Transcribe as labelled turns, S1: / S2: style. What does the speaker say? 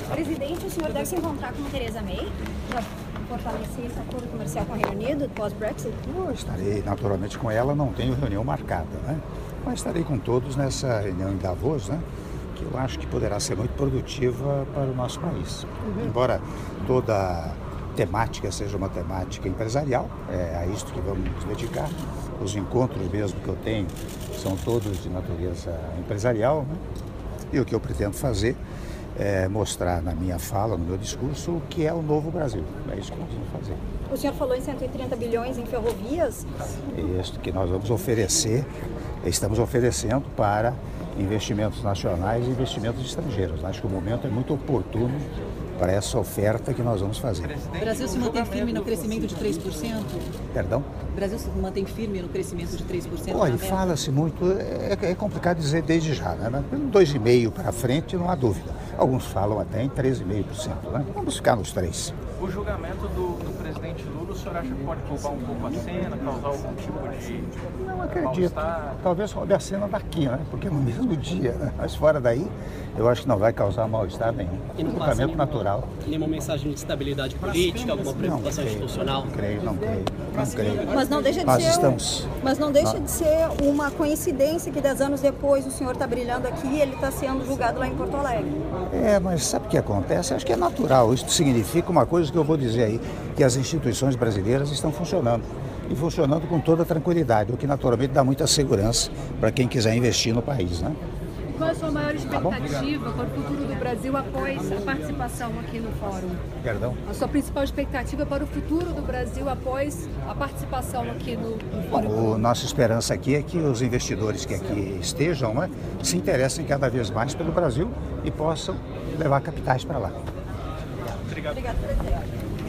S1: Presidente, o senhor deve se encontrar com a Theresa May para fortalecer esse acordo comercial com o Reino Unido pós-Brexit?
S2: Eu estarei naturalmente com ela, não tenho reunião marcada, né? Mas estarei com todos nessa reunião em Davos, né? Que eu acho que poderá ser muito produtiva para o nosso país. Embora toda a temática seja uma temática empresarial, é a isso que vamos nos dedicar. Os encontros mesmo que eu tenho são todos de natureza empresarial, né? E o que eu pretendo fazer é mostrar na minha fala, no meu discurso, o que é o novo Brasil. É isso que nós vamos fazer.
S1: O senhor falou em 130 bilhões em ferrovias?
S2: É isso que nós vamos oferecer, estamos oferecendo para investimentos nacionais e investimentos estrangeiros. Acho que o momento é muito oportuno para essa oferta que nós vamos fazer.
S3: O Brasil se mantém firme no crescimento de 3%?
S2: Perdão?
S3: O Brasil se mantém firme no crescimento de 3%?
S2: Olha, fala-se muito, é complicado dizer desde já, né? 2,5% para frente não há dúvida. Alguns falam até em 13,5%, né? Vamos ficar nos 3%.
S4: O julgamento do presidente Lula, o senhor acha que pode roubar um pouco a cena, causar algum tipo de
S2: Não acredito.
S4: mal-estar?
S2: Talvez roube a cena daqui, né? Porque no mesmo dia, né? Mas fora daí, eu acho que não vai causar mal-estar nenhum. É um comportamento natural.
S5: Nenhuma mensagem de estabilidade política, alguma preocupação institucional?
S2: Não creio.
S1: Mas não deixa de
S2: Nós
S1: ser,
S2: estamos...
S1: mas não deixa de ser uma coincidência que 10 anos depois o senhor está brilhando aqui e ele está sendo julgado lá em Porto Alegre.
S2: Mas sabe o que acontece? Acho que é natural. Isso significa uma coisa que eu vou dizer aí, que as instituições brasileiras estão funcionando. E funcionando com toda tranquilidade, o que naturalmente dá muita segurança para quem quiser investir no país, né?
S6: Qual é a sua maior expectativa para o futuro do Brasil após a participação aqui no fórum?
S2: Perdão?
S6: A sua principal expectativa para o futuro do Brasil após a participação aqui no fórum?
S2: Nossa esperança aqui é que os investidores que aqui estejam, né, se interessem cada vez mais pelo Brasil e possam levar capitais para lá.
S4: Obrigado.
S1: Obrigada, presidente.